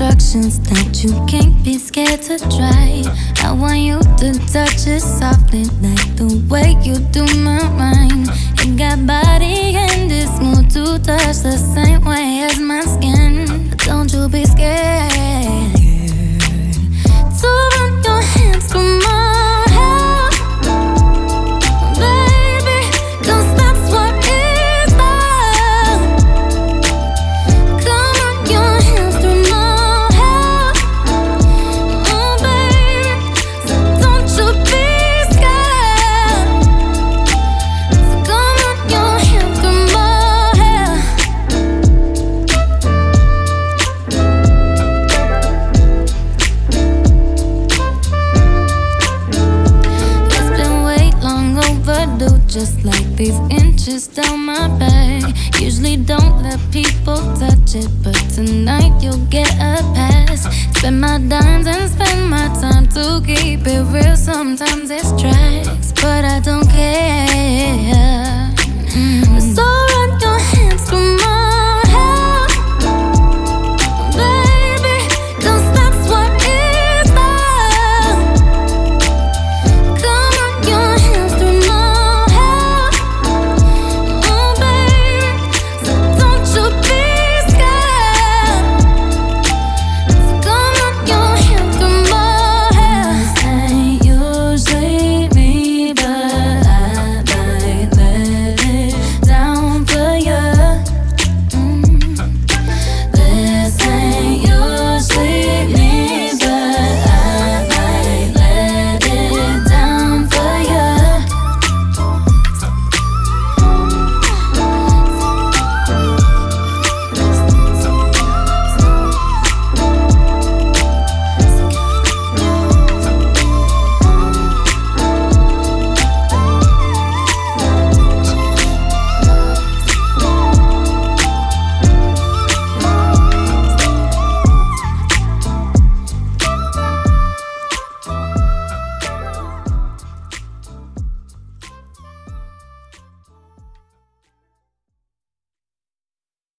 instructions that you can't be scared to try. I want you to touch it softly, like the way you do my mind. It got body and it's smooth to touch the same way as my skin. Don't you be scared to run your hands through my hair, baby, 'cause that's what it's for. Come on, your hands through my hair, oh baby, so don't you be scared. So come on, your hands through my hair. It's been way long overdue, just like these inches down my back. Usually don't let people touch it, but tonight you'll get a pass. Spend my dimes and spend my time to keep it real. Sometimes it's trash.